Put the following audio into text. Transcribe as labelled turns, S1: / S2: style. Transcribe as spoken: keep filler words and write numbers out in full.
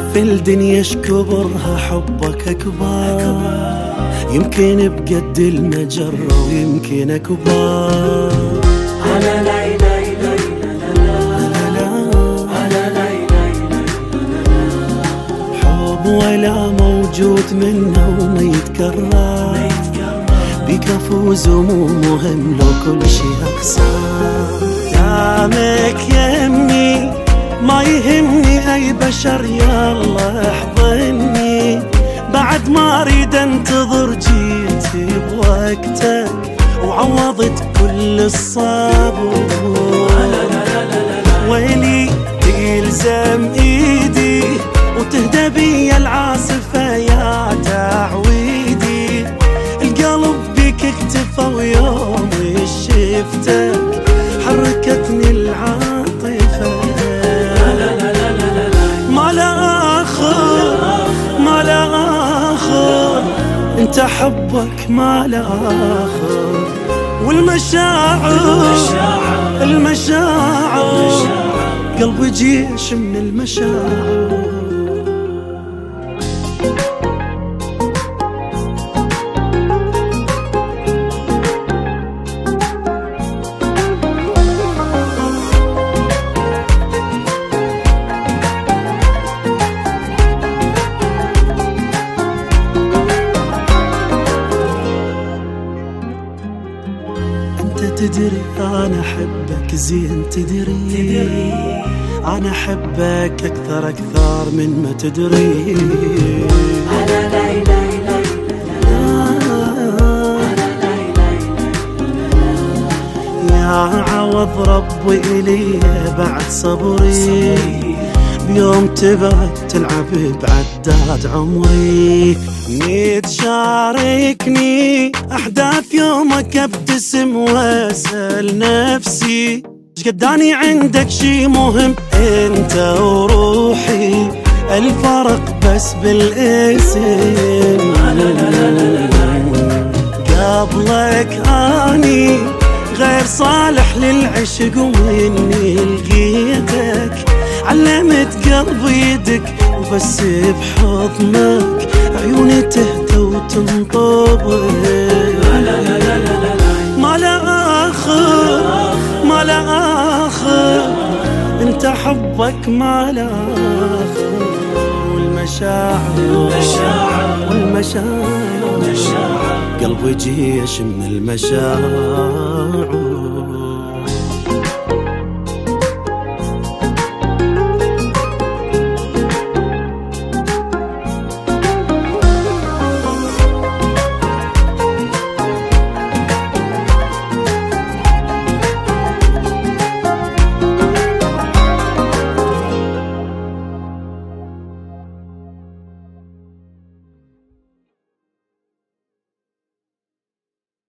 S1: في الدنيا شكبرها حبك أكبر، يمكن بقد المجرة ويمكن أكبر.
S2: أنا لا إله إلا
S1: حب ولا موجود منه وما يتكرر، بيك أفوز ومو مهم لو كل شي أخسر. دامك يمي ما يهمني أي بشر، يلا احضني بعد ما أريد أنتظر، جيت بوقتك وعوضت كل الصبر. ويلي تلزم إيدي وتهدى بي العاصفة يا تعويدي، القلب بك اكتفى ويوم شفتك حركتني العاطفة. ما لا آخر ما لا آخر، انت حبك ما لا آخر. والمشاعر المشاعر قلبي جيش من المشاعر. تدري أنا أحبك زين، تدري أنا أحبك أكثر أكثر من ما تدري.
S2: أنا لا إله إلا
S1: يا عوض ربي إلي بعد صبري، بيوم تبعد تلعب بعداد عمري. نيت شاركني أحداث يومك، ابتسم واسأل نفسي شقد أني عندك شي مهم، انت وروحي الفرق بس بالاسم. قبلك أني غير صالح للعشق، ومني لقيتك علمت قلبي يدك، وبس بحضنك عيوني تهدى وتنطبق. ما لا آخر ما لا آخر، انت حبك ما لا آخر. والمشاعر والمشاعر قلبي جيش من المشاعر.